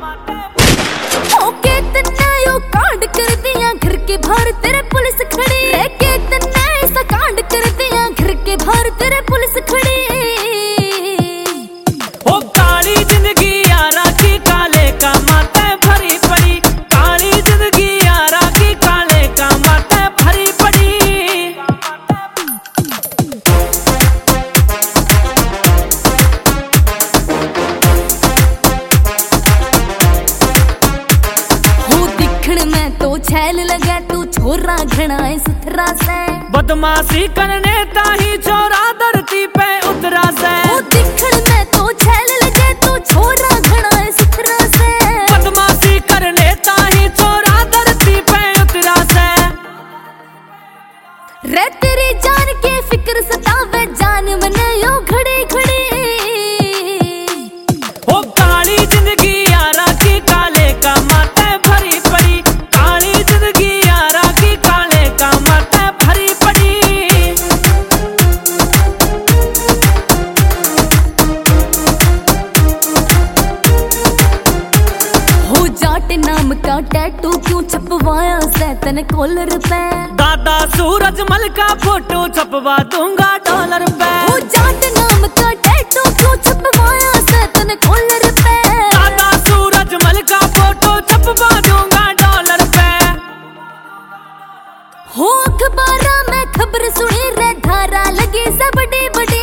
Okay तन्ना यो कांड कर दिया घर के बाहर तेरे पुलिस खड़ी के तन्ना ऐसा कांड कर दिया घर के बाहर तेरे पुलिस खड़ी। ओ काली जिंदगी यारा की काले का माते भरी पड़ी, काली जिंदगी यारा की काले का माते भरी पड़ी। हो दिखण में तो छैल लगे तू छोरा घना है सुथरा से, बदमाशी करने ताही छोरा धरती पे उतरा से। हो दिखण में तो छैल लगे तू छोरा घना है सुथरा से, बदमाशी करने ताही छोरा धरती पे उतरा से। रे तेरी जान के फिक्र सतावे जान मने यो खड़ी खड़ी। ओ काली जिंदगी यारा की काले का माते भरी पड़ी, काली जिंदगी यारा की काले का माते भरी पड़ी। हो जाट नाम का टैटू क्यों छपवाया से तने कॉलर पे, दादा सूरजमल का फोटो छपवा दूंगा डॉलर पे। हो जाट नाम का टैटू क्यों छपवाया से तने कॉलर पे, दादा सूरजमल का फोटो छपवा दूंगा डॉलर पे। हो अखबारा में खबर सुनी रे धारा लगी सब बड़ी बड़ी।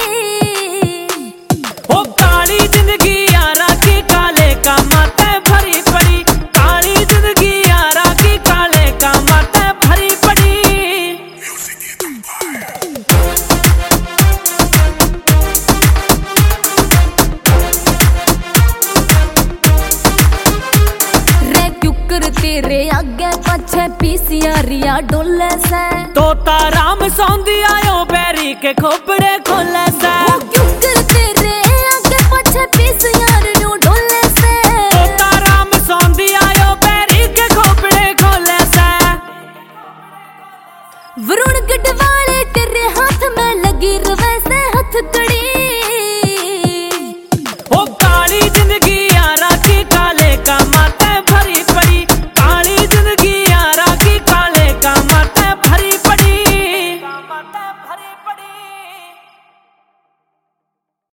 ओ काली जिंदगी यारा की काले का माते भरी पड़ी, काली जिंदगी यारा की काले का माते भरी पड़ी। रे क्यूकर तेरे आगे पाछे पीसियारिया डोले से, तोता राम सौंदी आयो बैरी के खोपड़े खोले से। हो क्यूकर तेरे आगे पाछे पीसियारिया डोले से, तोता राम सौंदी आयो बैरी के खोपड़े खोले से। वरुण गढ़वा